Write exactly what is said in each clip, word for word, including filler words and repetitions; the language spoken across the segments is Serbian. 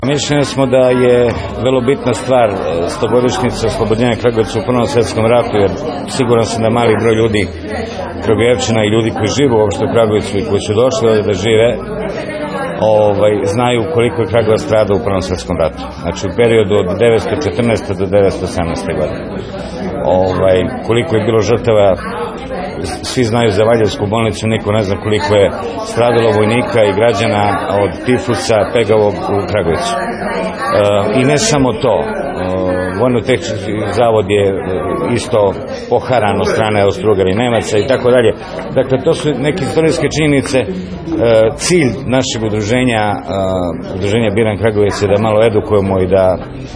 Mišljeni smo da je vrlo bitna stvar stogodišnjica oslobođenja Kragujevca u Prvom svetskom ratu, jer siguran sam da mali broj ljudi, Kragujevčana i ljudi koji žive uopšte u Kragujevcu i koji su došli ovdje da žive, ovaj, znaju koliko je Kragujevac stradao u Prvom svetskom ratu. Znači u periodu od devetsto četrnaeste. do devetsto osamnaeste. godine. Ovaj, koliko je bilo žrtava, svi znaju za Valjevsku bolnicu, niko ne zna koliko je stradalo vojnika i građana od tifusa pegavog u Kragujevcu. E, I ne samo to, e, Vojno-tehnički zavod je isto poharan od strane Austro-Ugara i Nemaca i tako dalje. Dakle, to su neke istorijske činjenice. E, cilj našeg udruženja, e, udruženja Biran Kragujevac, je da malo edukujemo i da e,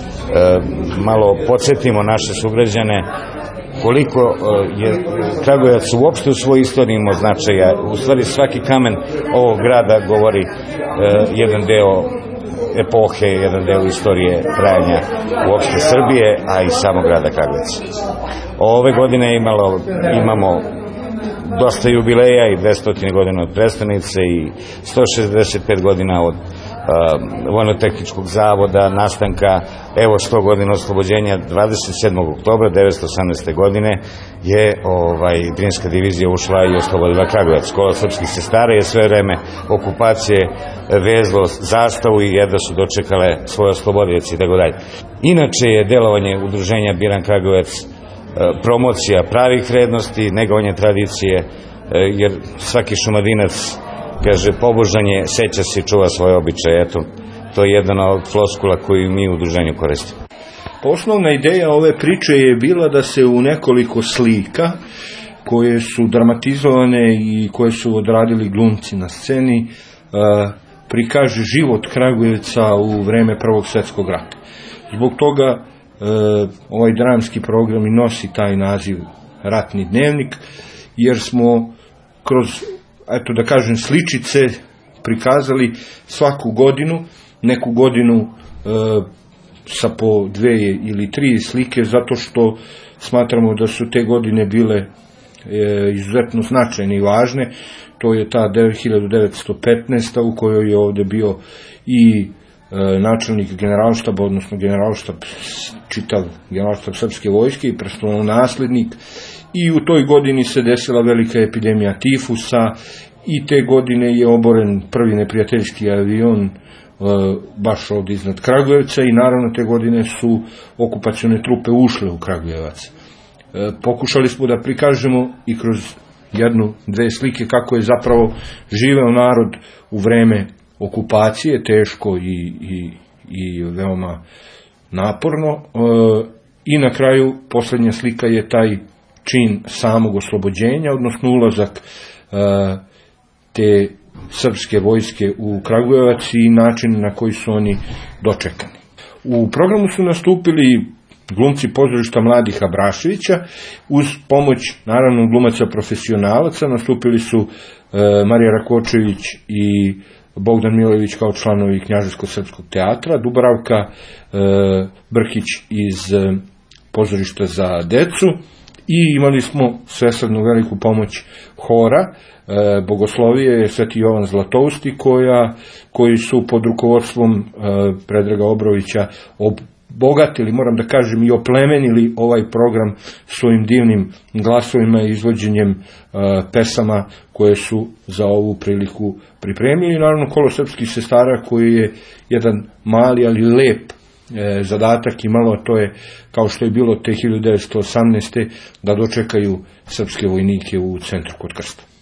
malo podsjetimo naše sugrađane koliko je Kragujevac uopšte u svojoj istoriji imao značaja. U stvari svaki kamen ovog grada govori e, jedan deo epohe, jedan deo istorije trajanja uopšte Srbije, a i samog grada Kragujevca. Ove godine imalo, imamo dosta jubileja, i dvesta godina od prestonice i sto šezdeset pet godina od Uh, Vojno-tehničkog zavoda, nastanka, evo sto godina oslobođenja. Dvadeset sedmog oktobra devetsto osamnaeste. godine je ovaj, Drinska divizija ušla i oslobodila Kragujevac. Škola srpskih sestara je sve vreme okupacije vezlo zastavu i jedva su dočekale svoje oslobodioce i tako dalje. Inače je delovanje udruženja Biran Kragujevac uh, promocija pravih vrednosti, negovanje tradicije, uh, jer svaki Šumadinac kaže, pobožanje, seća se i čuva svoje običaje. Eto, to je jedna od floskula koju mi u udruženju koristimo. Osnovna ideja ove priče je bila da se u nekoliko slika koje su dramatizovane i koje su odradili glumci na sceni prikaže život Kragujevca u vreme Prvog svjetskog rata. Zbog toga ovaj dramski program i nosi taj naziv Ratni dnevnik, jer smo kroz, eto da kažem, sličice prikazali svaku godinu, neku godinu e, sa po dve ili tri slike, zato što smatramo da su te godine bile e, izuzetno značajne i važne. To je ta hiljadu devetsto petnaesta. u kojoj je ovdje bio i e, načelnik generalštaba, odnosno generalštab, čitav generalštab srpske vojske i prestolonaslednik. I u toj godini se desila velika epidemija tifusa i te godine je oboren prvi neprijateljski avion e, baš ovdje iznad Kragujevca i naravno te godine su okupacione trupe ušle u Kragujevac. E, pokušali smo da prikažemo i kroz jednu, dve slike kako je zapravo živeo narod u vreme okupacije, teško i, i, i veoma naporno. E, I na kraju posljednja slika je taj čin samog oslobođenja, odnosno ulazak e, te srpske vojske u Kragujevac i način na koji su oni dočekani. U programu su nastupili glumci pozorišta Mladih Abraševića, uz pomoć naravno glumaca profesionalaca. Nastupili su e, Marija Rakočević i Bogdan Milojević kao članovi Knjaževsko-srpskog teatra, Dubravka e, Brkić iz e, pozorišta za decu, i imali smo svesrdnu veliku pomoć hora, e, bogoslovije je Sveti Jovan Zlatousti, koja, koji su pod rukovodstvom e, Predraga Obrovića obogatili, moram da kažem, i oplemenili ovaj program svojim divnim glasovima i izvođenjem e, pesama koje su za ovu priliku pripremili. Naravno, Kolo srpskih sestara, koji je jedan mali ali lep E, zadatak imalo, a to je, kao što je bilo te hiljadu devetsto osamnaeste. da dočekaju srpske vojnike u centru kod krsta.